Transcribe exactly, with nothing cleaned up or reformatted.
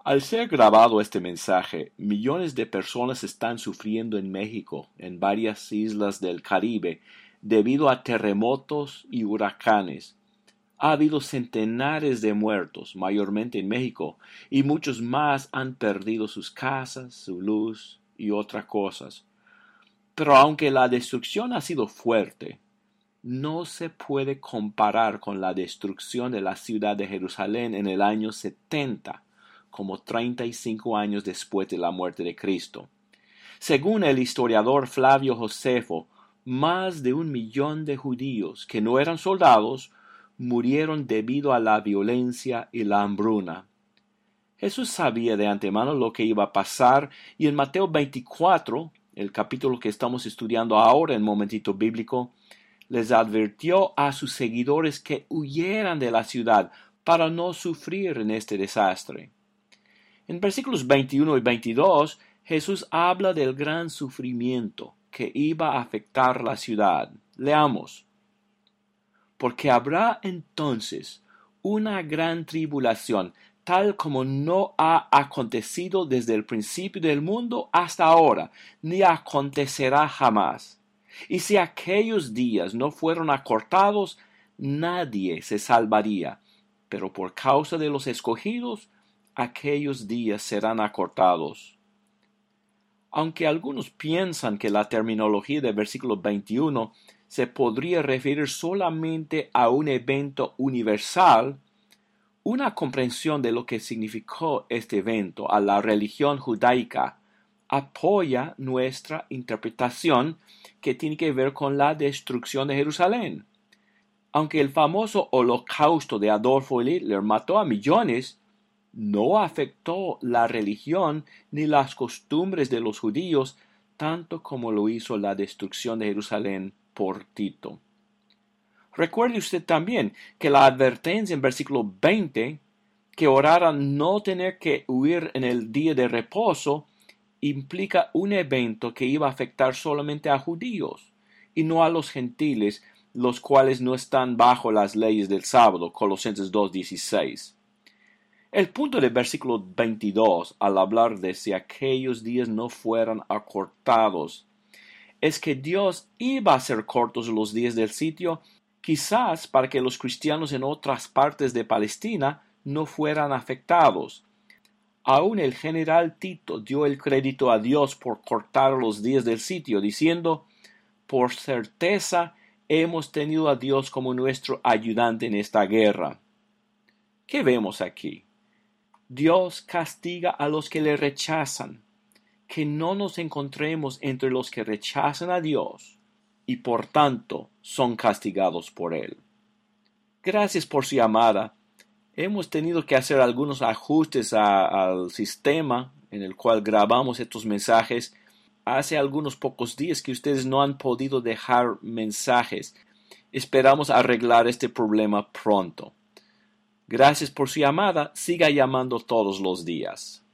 Al ser grabado este mensaje, millones de personas están sufriendo en México, en varias islas del Caribe, debido a terremotos y huracanes. Ha habido centenares de muertos, mayormente en México, y muchos más han perdido sus casas, su luz y otras cosas. Pero aunque la destrucción ha sido fuerte, no se puede comparar con la destrucción de la ciudad de Jerusalén en el año setenta, como treinta y cinco años después de la muerte de Cristo. Según el historiador Flavio Josefo, más de un millón de judíos que no eran soldados murieron debido a la violencia y la hambruna. Jesús sabía de antemano lo que iba a pasar, y en Mateo veinticuatro, el capítulo que estamos estudiando ahora en Momentito Bíblico, les advirtió a sus seguidores que huyeran de la ciudad para no sufrir en este desastre. En versículos veintiuno y veintidós, Jesús habla del gran sufrimiento que iba a afectar la ciudad. Leamos. Porque habrá entonces una gran tribulación, tal como no ha acontecido desde el principio del mundo hasta ahora, ni acontecerá jamás. Y si aquellos días no fueron acortados, nadie se salvaría, pero por causa de los escogidos, aquellos días serán acortados. Aunque algunos piensan que la terminología del versículo veintiuno se podría referir solamente a un evento universal, una comprensión de lo que significó este evento a la religión judaica apoya nuestra interpretación que tiene que ver con la destrucción de Jerusalén. Aunque el famoso holocausto de Adolfo Hitler mató a millones, no afectó la religión ni las costumbres de los judíos tanto como lo hizo la destrucción de Jerusalén por Tito. Recuerde usted también que la advertencia en versículo veinte, que oraran no tener que huir en el día de reposo, implica un evento que iba a afectar solamente a judíos y no a los gentiles, los cuales no están bajo las leyes del sábado, Colosenses dos dieciséis. El punto del versículo veintidós, al hablar de si aquellos días no fueran acortados, es que Dios iba a hacer cortos los días del sitio, quizás para que los cristianos en otras partes de Palestina no fueran afectados. Aún el general Tito dio el crédito a Dios por cortar los días del sitio, diciendo, por certeza hemos tenido a Dios como nuestro ayudante en esta guerra. ¿Qué vemos aquí? Dios castiga a los que le rechazan. Que no nos encontremos entre los que rechazan a Dios y por tanto son castigados por Él. Gracias por su llamada. Hemos tenido que hacer algunos ajustes a, al sistema en el cual grabamos estos mensajes. Hace algunos pocos días que ustedes no han podido dejar mensajes. Esperamos arreglar este problema pronto. Gracias por su llamada. Siga llamando todos los días.